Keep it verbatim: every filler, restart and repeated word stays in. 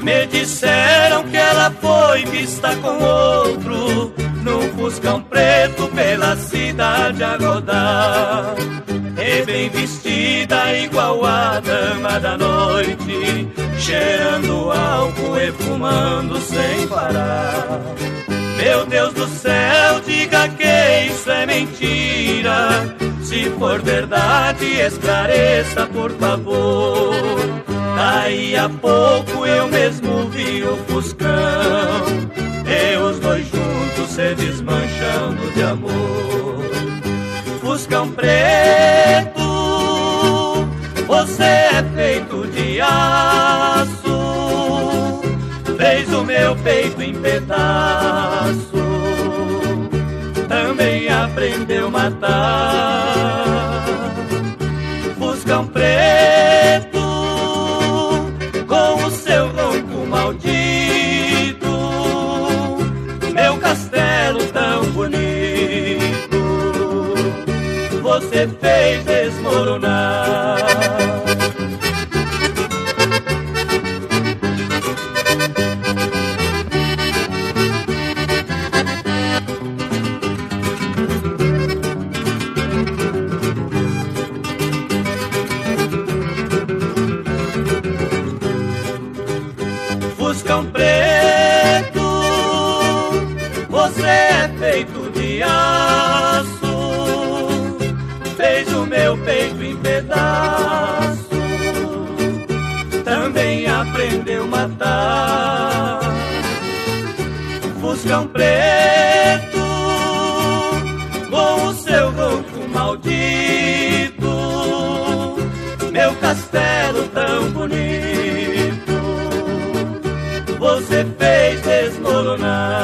Me disseram que ela foi vista com outro num fuscão preto pela cidade a rodar. E bem vestida igual a dama da noite, cheirando álcool e fumando sem parar. Meu Deus do céu, diga que isso é mentira. Se for verdade, esclareça, por favor. Daí a pouco eu mesmo vi o fuscão e os dois juntos se desmanchando de amor. Fuscão preto, você é feito de aço, fez o meu peito em pedaço, também aprendeu a matar. Fuscão preto, com o seu ronco maldito, meu castelo tão bonito, você fez desmoronar. Fuscão preto, você é feito de aço, fez o meu peito em pedaço, também aprendeu a matar. Fuscão preto, com o seu ronco maldito, meu castelo tão bonito, você fez desmoronar.